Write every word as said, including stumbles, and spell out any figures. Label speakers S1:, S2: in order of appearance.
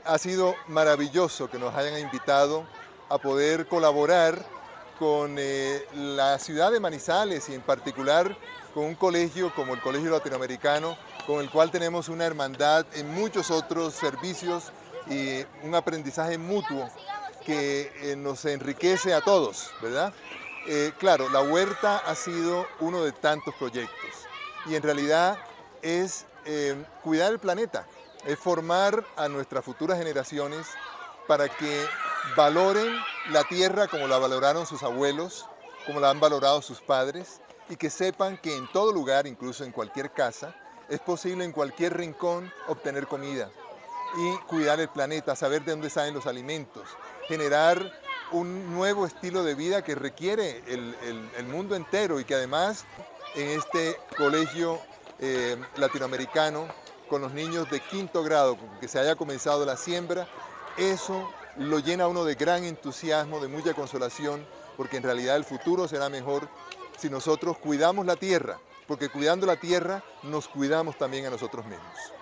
S1: Ha sido maravilloso que nos hayan invitado a poder colaborar con eh, la ciudad de Manizales y en particular con un colegio como el Colegio Latinoamericano, con el cual tenemos una hermandad en muchos otros servicios y un aprendizaje mutuo que eh, nos enriquece a todos, ¿verdad? Eh, claro, la huerta ha sido uno de tantos proyectos y en realidad es eh, cuidar el planeta, es formar a nuestras futuras generaciones para que valoren la tierra como la valoraron sus abuelos, como la han valorado sus padres, y que sepan que en todo lugar, incluso en cualquier casa, es posible en cualquier rincón obtener comida y cuidar el planeta, saber de dónde salen los alimentos, generar un nuevo estilo de vida que requiere el, el, el mundo entero y que además en este colegio eh, latinoamericano, con los niños de quinto grado, que se haya comenzado la siembra, eso lo llena a uno de gran entusiasmo, de mucha consolación, porque en realidad el futuro será mejor si nosotros cuidamos la tierra, porque cuidando la tierra nos cuidamos también a nosotros mismos.